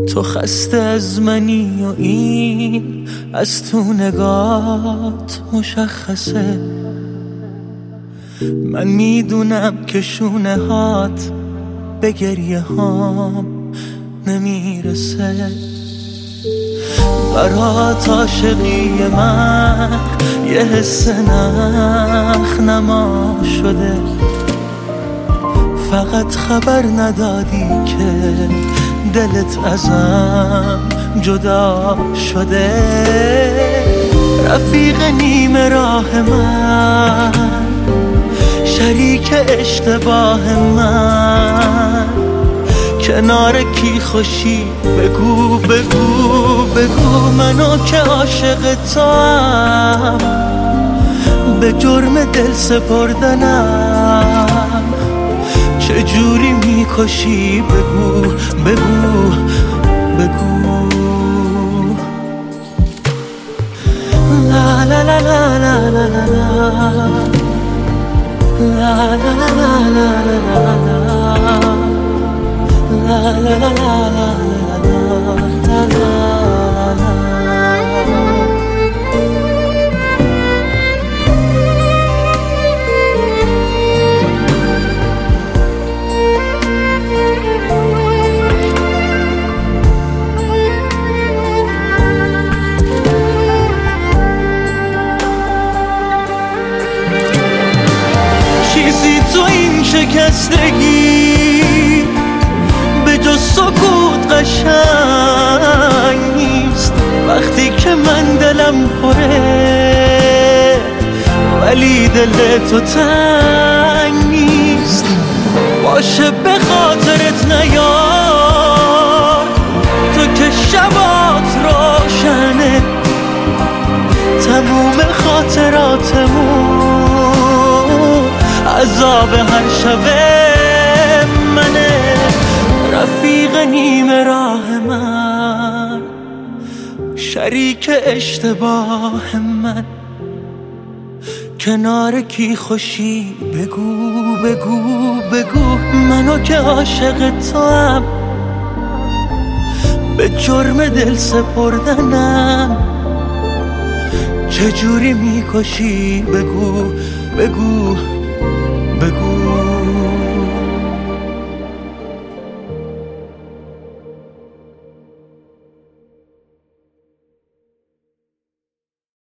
تو خسته از منی و این از تو نگات مشخصه. من میدونم که شونه هات به گریه هام نمیرسه. برات عاشقی من یه حس نخ نما شده. فقط خبر ندادی که دلت ازم جدا شده. رفیق نیمه راه من، شریک اشتباه من، کنار کی خوشی بگو بگو بگو. منو که عاشق توام، به جرم دل سپردنم چجوری میکشی بگو بگو بگو. لا لا لا لا لا لا لا لا لا لا لا لا لا. چیزی تو این شکستگی به جز سکوت قشنگ نیست. وقتی که من دلم پره ولی دل تو تنگ نیست. باشه به خاطرت نیار، تو که شبات روشنه. تموم خاطراتمون عذاب هر شبه منه. رفیق نیمه راه من، شریک اشتباه من، کنار کی خوشی بگو بگو بگو. منو که عاشق توام، به جرم دل سپردنم چجوری میکشی بگو بگو بگو.